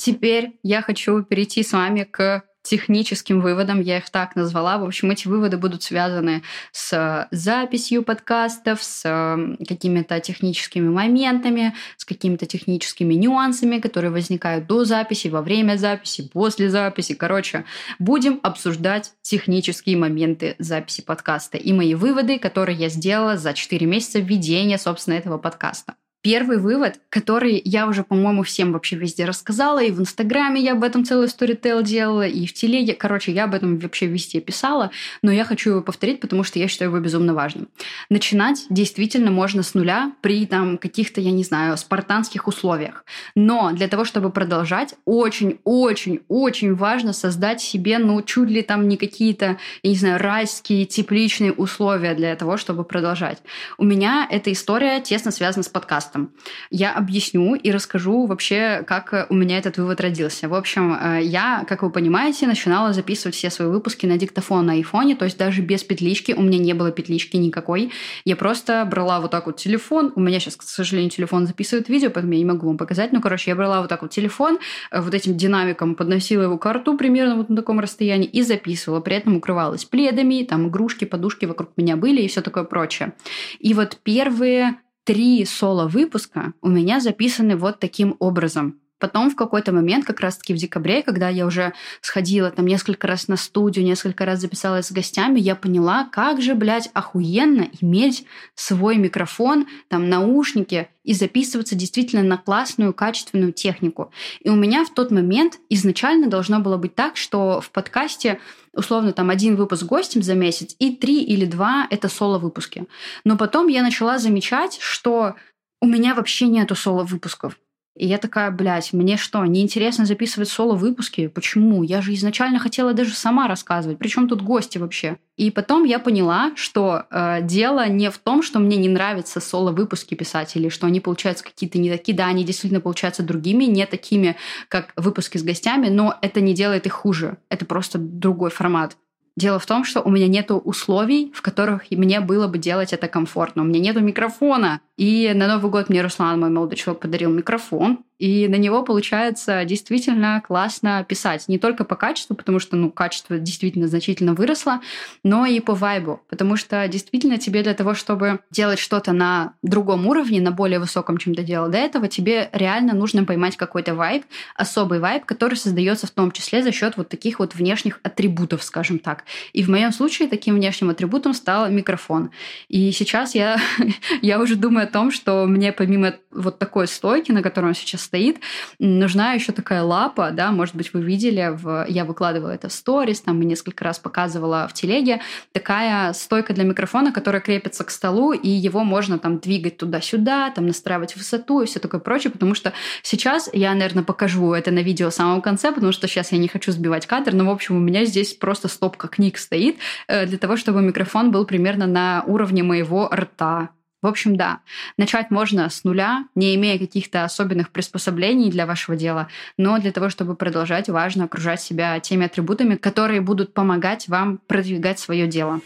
Теперь я хочу перейти с вами к техническим выводам, я их так назвала. В общем, эти выводы будут связаны с записью подкастов, с какими-то техническими моментами, с какими-то техническими нюансами, которые возникают до записи, во время записи, после записи. Короче, будем обсуждать технические моменты записи подкаста и мои выводы, которые я сделала за 4 месяца введения, собственно, этого подкаста. Первый вывод, который я уже, по-моему, всем вообще везде рассказала, и в Инстаграме я об этом целый сторитейл делала, и в Телеге. Короче, я об этом вообще везде писала, но я хочу его повторить, потому что я считаю его безумно важным. Начинать действительно можно с нуля при каких-то, я не знаю, спартанских условиях. Но для того, чтобы продолжать, очень-очень-очень важно создать себе, чуть ли не какие-то, я не знаю, райские, тепличные условия для того, чтобы продолжать. У меня эта история тесно связана с подкастом. Я объясню и расскажу вообще, как у меня этот вывод родился. В общем, я, как вы понимаете, начинала записывать все свои выпуски на диктофон на айфоне, то есть даже без петлички. У меня не было петлички никакой. Я просто брала вот так вот телефон. У меня сейчас, к сожалению, телефон записывает видео, поэтому я не могу вам показать. Я брала вот так вот телефон, вот этим динамиком подносила его к рту примерно вот на таком расстоянии и записывала. При этом укрывалась пледами, игрушки, подушки вокруг меня были и все такое прочее. И вот первые 3 соло-выпуска у меня записаны вот таким образом. Потом в какой-то момент, как раз-таки в декабре, когда я уже сходила несколько раз на студию, несколько раз записалась с гостями, я поняла, как же, охуенно иметь свой микрофон, наушники и записываться действительно на классную, качественную технику. И у меня в тот момент изначально должно было быть так, что в подкасте условно 1 выпуск гостем за месяц и 3 или 2 — это соло-выпуски. Но потом я начала замечать, что у меня вообще нету соло-выпусков. И я такая, мне что, неинтересно записывать соло-выпуски? Почему? Я же изначально хотела даже сама рассказывать. Причем тут гости вообще? И потом я поняла, что дело не в том, что мне не нравятся соло-выпуски писать, или что они получаются какие-то не такие. Да, они действительно получаются другими, не такими, как выпуски с гостями, но это не делает их хуже. Это просто другой формат. Дело в том, что у меня нету условий, в которых мне было бы делать это комфортно. У меня нету микрофона. И на Новый год мне Руслан, мой молодой человек, подарил микрофон. И на него получается действительно классно писать. Не только по качеству, потому что качество действительно значительно выросло, но и по вайбу. Потому что действительно тебе для того, чтобы делать что-то на другом уровне, на более высоком, чем ты делал до этого, тебе реально нужно поймать какой-то вайб, особый вайб, который создается в том числе за счет вот таких вот внешних атрибутов, скажем так. И в моем случае таким внешним атрибутом стал микрофон. И сейчас я уже думаю о том, что мне помимо вот такой стойки, на которой он сейчас стоит, нужна еще такая лапа, да, может быть, вы видели, я выкладывала это в сторис, и несколько раз показывала в телеге, такая стойка для микрофона, которая крепится к столу, и его можно двигать туда-сюда, настраивать высоту и все такое прочее, потому что сейчас я, наверное, покажу это на видео в самом конце, потому что сейчас я не хочу сбивать кадр, но, в общем, у меня здесь просто стопка книг стоит для того, чтобы микрофон был примерно на уровне моего рта. В общем, да, начать можно с нуля, не имея каких-то особенных приспособлений для вашего дела, но для того, чтобы продолжать, важно окружать себя теми атрибутами, которые будут помогать вам продвигать свое дело.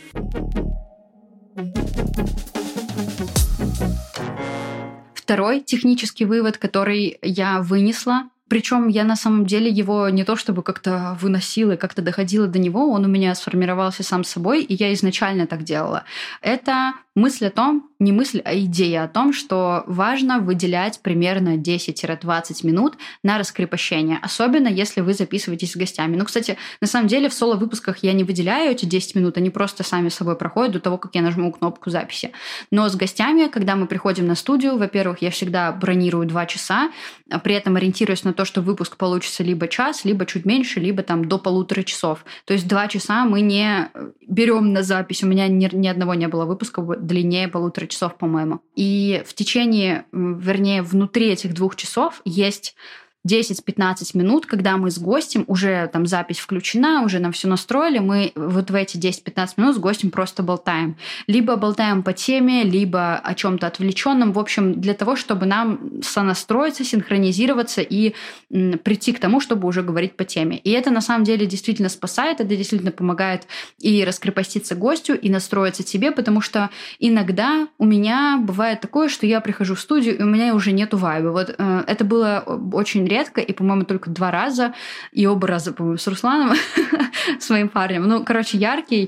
Второй технический вывод, который я вынесла, причем я на самом деле его не то чтобы как-то выносила и как-то доходила до него, он у меня сформировался сам собой, и я изначально так делала. Это мысль о том, не мысль, а идея о том, что важно выделять примерно 10-20 минут на раскрепощение, особенно если вы записываетесь с гостями. Кстати, на самом деле в соло-выпусках я не выделяю эти 10 минут, они просто сами собой проходят до того, как я нажму кнопку записи. Но с гостями, когда мы приходим на студию, во-первых, я всегда бронирую 2 часа, при этом ориентируюсь на то, что выпуск получится либо час, либо чуть меньше, либо до 1,5 часов. То есть 2 часа мы не берем на запись. У меня ни одного не было выпуска длиннее 1,5 часов, по-моему. И в течение, внутри этих 2 часов есть 10-15 минут, когда мы с гостем, уже запись включена, уже нам все настроили, мы вот в эти 10-15 минут с гостем просто болтаем. Либо болтаем по теме, либо о чем-то отвлеченном. В общем, для того, чтобы нам сонастроиться, синхронизироваться и прийти к тому, чтобы уже говорить по теме. И это на самом деле действительно спасает, это действительно помогает и раскрепоститься гостю, и настроиться тебе, потому что иногда у меня бывает такое, что я прихожу в студию, и у меня уже нету вайба. Вот это было очень редко, и, по-моему, только 2 раза, и оба раза, по-моему, с Русланом, с моим парнем. Ну, короче, яркий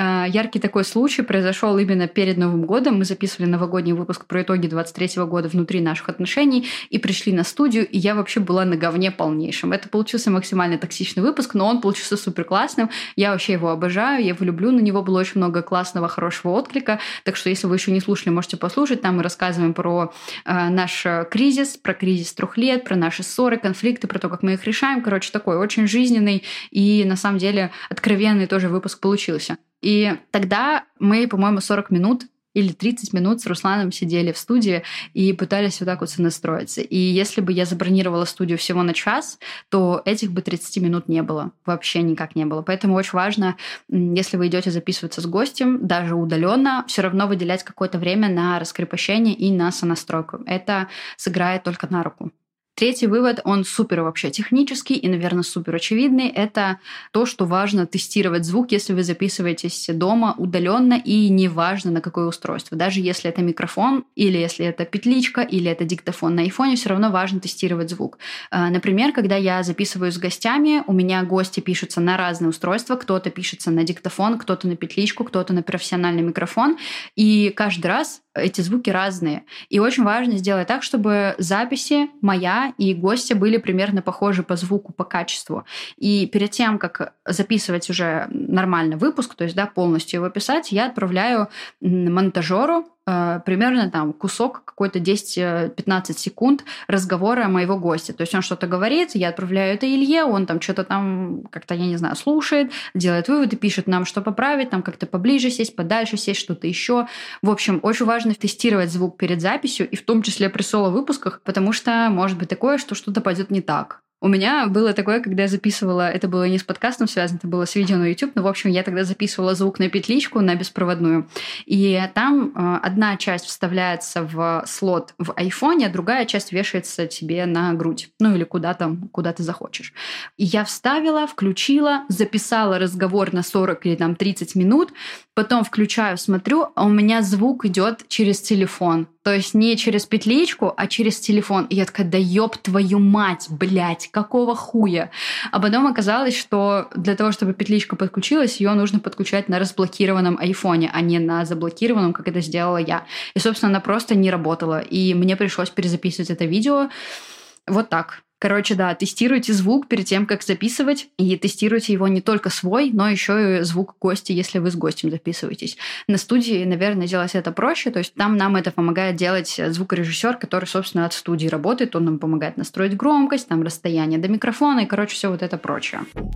такой случай произошел именно перед Новым годом. Мы записывали новогодний выпуск про итоги 23-го года внутри наших отношений и пришли на студию, и я вообще была на говне полнейшем. Это получился максимально токсичный выпуск, но он получился супер классным. Я вообще его обожаю, я его люблю, на него было очень много классного, хорошего отклика. Так что, если вы еще не слушали, можете послушать. Там мы рассказываем про наш кризис, про кризис 3 лет, про наши ссоры, конфликты, про то, как мы их решаем. Короче, такой очень жизненный и, на самом деле, откровенный тоже выпуск получился. И тогда мы, по-моему, 40 минут или 30 минут с Русланом сидели в студии и пытались вот так вот сонастроиться. И если бы я забронировала студию всего на час, то этих бы 30 минут не было. Вообще никак не было. Поэтому очень важно, если вы идете записываться с гостем, даже удаленно, все равно выделять какое-то время на раскрепощение и на сонастройку. Это сыграет только на руку. Третий вывод, он супер вообще технический и, наверное, супер очевидный. Это то, что важно тестировать звук, если вы записываетесь дома удаленно, и неважно на какое устройство. Даже если это микрофон, или если это петличка, или это диктофон на айфоне, все равно важно тестировать звук. Например, когда я записываюсь с гостями, у меня гости пишутся на разные устройства. Кто-то пишется на диктофон, кто-то на петличку, кто-то на профессиональный микрофон. И каждый раз эти звуки разные. И очень важно сделать так, чтобы записи моя и гостя были примерно похожи по звуку, по качеству. И перед тем, как записывать уже нормально выпуск, то есть полностью его писать, я отправляю монтажеру примерно там кусок какой-то 10-15 секунд разговора моего гостя. То есть он что-то говорит, я отправляю это Илье, он там что-то там как-то, я не знаю, слушает, делает выводы, пишет нам, что поправить, там как-то поближе сесть, подальше сесть, что-то еще. В общем, очень важно тестировать звук перед записью, и в том числе при соло-выпусках, потому что может быть такое, что что-то пойдет не так. У меня было такое, когда я записывала, это было не с подкастом связано, это было с видео на YouTube, но, в общем, я тогда записывала звук на петличку, на беспроводную, и там одна часть вставляется в слот в айфоне, а другая часть вешается тебе на грудь, ну или куда ты захочешь. И я вставила, включила, записала разговор на 40 или там 30 минут, потом включаю, смотрю, а у меня звук идет через телефон. То есть не через петличку, а через телефон. И я такая, да ёб твою мать, блядь, какого хуя? А потом оказалось, что для того, чтобы петличка подключилась, ее нужно подключать на разблокированном айфоне, а не на заблокированном, как это сделала я. И, собственно, она просто не работала. И мне пришлось перезаписывать это видео вот так. Короче, да, тестируйте звук перед тем, как записывать, и тестируйте его не только свой, но еще и звук гостя, если вы с гостем записываетесь. На студии, наверное, делать это проще, то есть там нам это помогает делать звукорежиссер, который, собственно, от студии работает, он нам помогает настроить громкость, там расстояние до микрофона и, короче, все вот это прочее.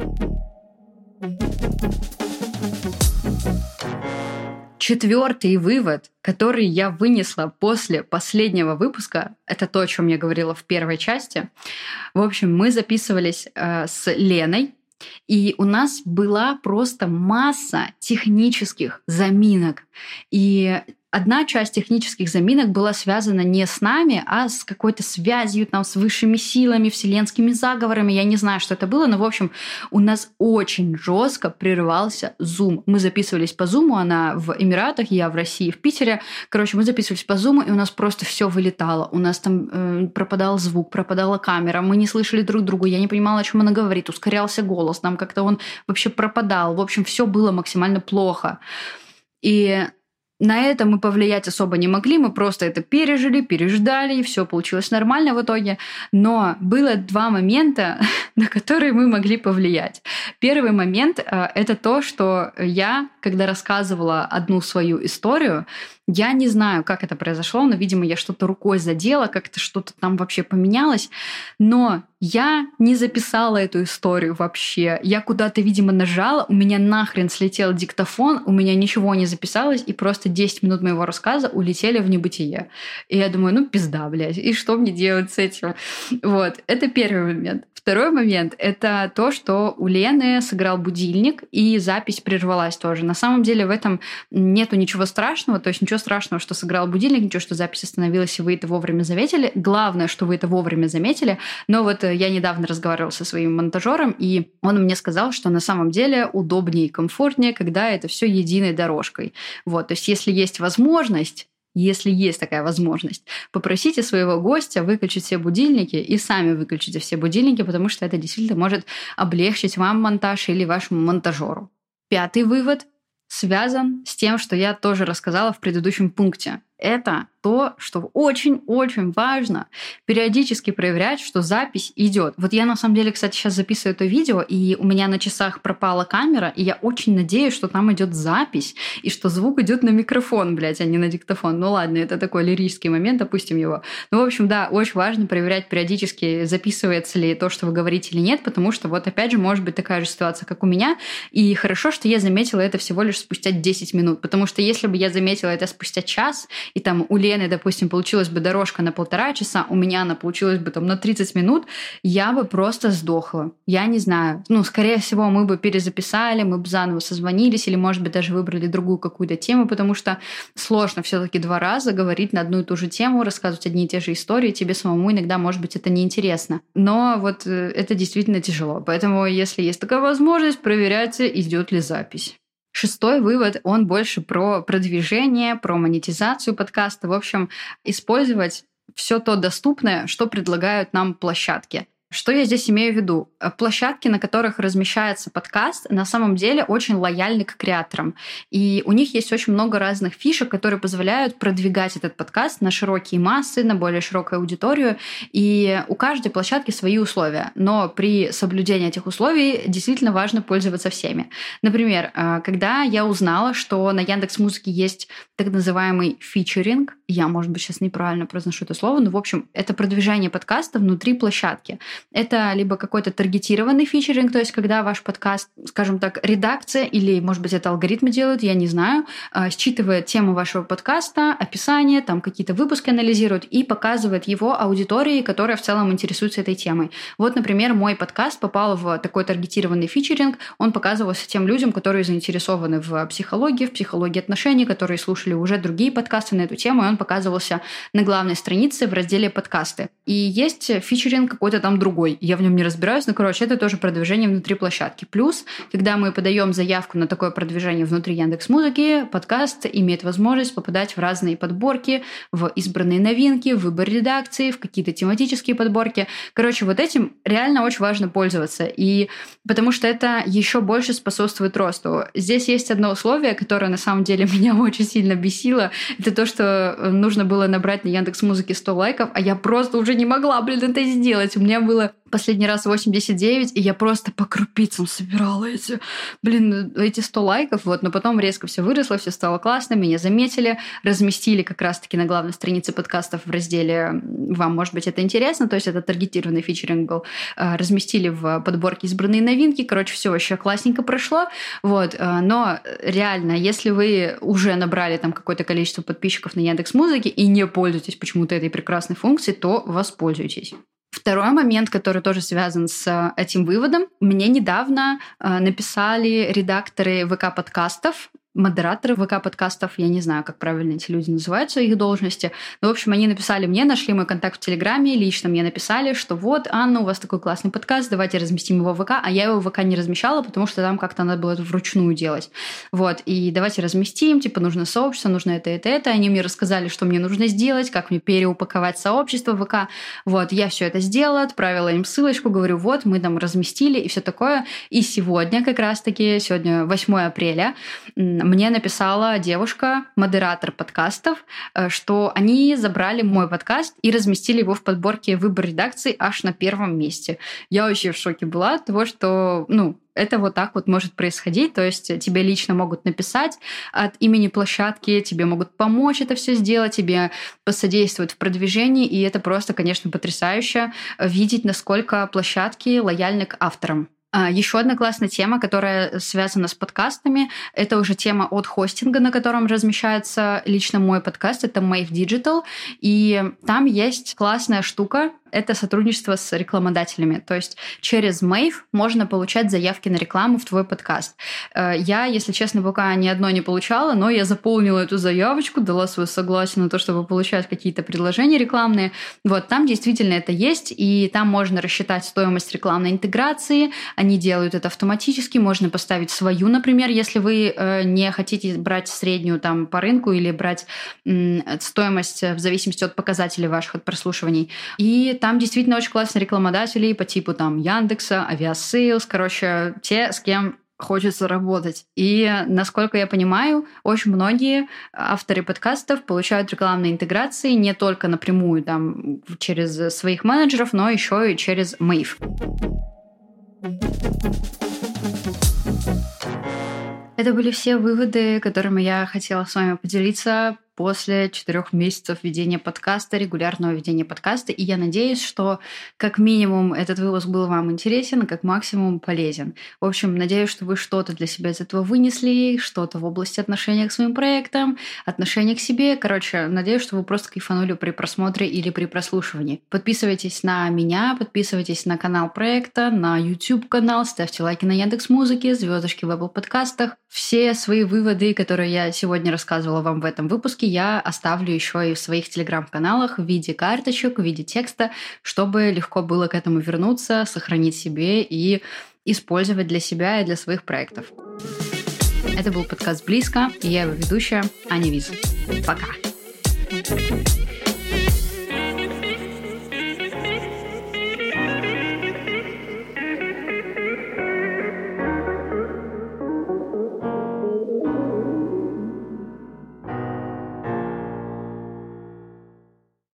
Четвертый вывод, который я вынесла после последнего выпуска, это то, о чем я говорила в первой части. В общем, мы записывались с Леной, и у нас была просто масса технических заминок. И одна часть технических заминок была связана не с нами, а с какой-то связью там, с высшими силами, вселенскими заговорами. Я не знаю, что это было, но, в общем, у нас очень жестко прерывался Zoom. Мы записывались по Zoom, она в Эмиратах, я в России, в Питере. Короче, мы записывались по Zoom, и у нас просто все вылетало. У нас там пропадал звук, пропадала камера, мы не слышали друг друга, я не понимала, о чем она говорит, ускорялся голос, там как-то он вообще пропадал. В общем, все было максимально плохо. И на это мы повлиять особо не могли, мы просто это пережили, переждали, и все получилось нормально в итоге. Но было 2 момента, на которые мы могли повлиять. Первый момент — это то, что я, когда рассказывала одну свою историю, я не знаю, как это произошло, но, видимо, я что-то рукой задела, как-то что-то там вообще поменялось, но я не записала эту историю вообще. Я куда-то, видимо, нажала, у меня нахрен слетел диктофон, у меня ничего не записалось, и просто 10 минут моего рассказа улетели в небытие. И я думаю, ну пизда, блядь, и что мне делать с этим? Вот, это первый момент. Второй момент — это то, что у Лены сыграл будильник, и запись прервалась тоже. На самом деле в этом нету ничего страшного, то есть ничего страшного, что сыграл будильник, ничего, что запись остановилась, и вы это вовремя заметили. Главное, что вы это вовремя заметили. Но вот я недавно разговаривала со своим монтажером, и он мне сказал, что на самом деле удобнее и комфортнее, когда это все единой дорожкой. Вот, то есть если есть возможность, если есть такая возможность, попросите своего гостя выключить все будильники и сами выключите все будильники, потому что это действительно может облегчить вам монтаж или вашему монтажеру. 5-й вывод связан с тем, что я тоже рассказала в предыдущем пункте. Это то, что очень-очень важно периодически проверять, что запись идет. Вот я на самом деле, кстати, сейчас записываю это видео, и у меня на часах пропала камера, и я очень надеюсь, что там идет запись, и что звук идет на микрофон, блядь, а не на диктофон. Ну ладно, это такой лирический момент, опустим его. Ну, в общем, да, очень важно проверять периодически, записывается ли то, что вы говорите или нет, потому что вот опять же может быть такая же ситуация, как у меня, и хорошо, что я заметила это всего лишь спустя 10 минут, потому что если бы я заметила это спустя час, и там у Лены, допустим, получилась бы дорожка на 1,5 часа, у меня она получилась бы там на 30 минут, я бы просто сдохла. Я не знаю. Ну, скорее всего, мы бы перезаписали, мы бы заново созвонились или, может быть, даже выбрали другую какую-то тему, потому что сложно все-таки 2 раза говорить на одну и ту же тему, рассказывать одни и те же истории, тебе самому иногда, может быть, это неинтересно. Но вот это действительно тяжело. Поэтому, если есть такая возможность, проверяйте, идет ли запись. 6-й вывод, он больше про продвижение, про монетизацию подкаста. В общем, использовать все то доступное, что предлагают нам площадки. Что я здесь имею в виду? Площадки, на которых размещается подкаст, на самом деле очень лояльны к креаторам. И у них есть очень много разных фишек, которые позволяют продвигать этот подкаст на широкие массы, на более широкую аудиторию. И у каждой площадки свои условия. Но при соблюдении этих условий действительно важно пользоваться всеми. Например, когда я узнала, что на Яндекс.Музыке есть так называемый фичеринг, я, может быть, сейчас неправильно произношу это слово, но, в общем, это продвижение подкаста внутри площадки. Это либо какой-то таргетированный фичеринг, то есть когда ваш подкаст, скажем так, редакция или, может быть, это алгоритмы делают, я не знаю, считывает тему вашего подкаста, описание, там какие-то выпуски анализирует и показывает его аудитории, которая в целом интересуется этой темой. Вот, например, мой подкаст попал в такой таргетированный фичеринг, он показывался тем людям, которые заинтересованы в психологии отношений, которые слушали уже другие подкасты на эту тему, и он показывался на главной странице в разделе «Подкасты». И есть фичеринг какой-то там другой. Я в нем не разбираюсь, но, короче, это тоже продвижение внутри площадки. Плюс, когда мы подаем заявку на такое продвижение внутри Яндекс.Музыки, подкаст имеет возможность попадать в разные подборки, в избранные новинки, в выбор редакции, в какие-то тематические подборки. Короче, вот этим реально очень важно пользоваться. И потому что это еще больше способствует росту. Здесь есть одно условие, которое на самом деле меня очень сильно бесило. Это то, что нужно было набрать на Яндекс.Музыке 100 лайков, а я просто уже не могла, это сделать. У меня было последний раз 89, и я просто по крупицам собирала эти 100 лайков, вот, но потом резко все выросло, все стало классно, меня заметили, разместили как раз-таки на главной странице подкастов в разделе «Вам, может быть, это интересно», то есть это таргетированный фичеринг был, разместили в подборке избранные новинки, короче, все вообще классненько прошло, вот, но реально, если вы уже набрали там какое-то количество подписчиков на Яндекс.Музыке и не пользуетесь почему-то этой прекрасной функцией, то воспользуйтесь. Второй момент, который тоже связан с этим выводом. Мне недавно написали редакторы ВК-подкастов, модераторы ВК-подкастов, я не знаю, как правильно эти люди называются, их должности. Но, в общем, они написали мне, нашли мой контакт в Телеграме, лично мне написали, что вот, Анна, у вас такой классный подкаст, давайте разместим его в ВК. А я его в ВК не размещала, потому что там как-то надо было это вручную делать. Вот, и давайте разместим, типа, нужно сообщество, нужно это, это, это. Они мне рассказали, что мне нужно сделать, как мне переупаковать сообщество в ВК. Вот, я все это сделала, отправила им ссылочку, говорю, вот, мы там разместили и все такое. И сегодня, как раз-таки, сегодня 8 апреля, мне написала девушка, модератор подкастов, что они забрали мой подкаст и разместили его в подборке «Выбор редакции» аж на 1 месте. Я вообще в шоке была от того, что, это вот так вот может происходить, то есть тебе лично могут написать от имени площадки, тебе могут помочь это все сделать, тебе посодействовать в продвижении, и это просто, конечно, потрясающе видеть, насколько площадки лояльны к авторам. Еще одна классная тема, которая связана с подкастами, это уже тема от хостинга, на котором размещается лично мой подкаст, это Mave Digital, и там есть классная штука, это сотрудничество с рекламодателями. То есть через Mave можно получать заявки на рекламу в твой подкаст. Я, если честно, пока ни одной не получала, но я заполнила эту заявочку, дала свое согласие на то, чтобы получать какие-то предложения рекламные. Вот, там действительно это есть, и там можно рассчитать стоимость рекламной интеграции. Они делают это автоматически. Можно поставить свою, например, если вы не хотите брать среднюю там по рынку или брать стоимость в зависимости от показателей ваших прослушиваний. И там действительно очень классные рекламодатели по типу там Яндекса, Aviasales, короче, те, с кем хочется работать. И, насколько я понимаю, очень многие авторы подкастов получают рекламные интеграции не только напрямую там через своих менеджеров, но еще и через Mave. Это были все выводы, которыми я хотела с вами поделиться после 4 месяцев ведения подкаста, регулярного ведения подкаста. И я надеюсь, что как минимум этот выпуск был вам интересен, а как максимум полезен. В общем, надеюсь, что вы что-то для себя из этого вынесли, что-то в области отношения к своим проектам, отношения к себе. Короче, надеюсь, что вы просто кайфанули при просмотре или при прослушивании. Подписывайтесь на меня, подписывайтесь на канал проекта, на YouTube-канал, ставьте лайки на Яндекс.Музыке, звездочки в Apple подкастах. Все свои выводы, которые я сегодня рассказывала вам в этом выпуске, я оставлю еще и в своих телеграм-каналах в виде карточек, в виде текста, чтобы легко было к этому вернуться, сохранить себе и использовать для себя и для своих проектов. Это был подкаст «Близко», и я его ведущая Аня Виз. Пока!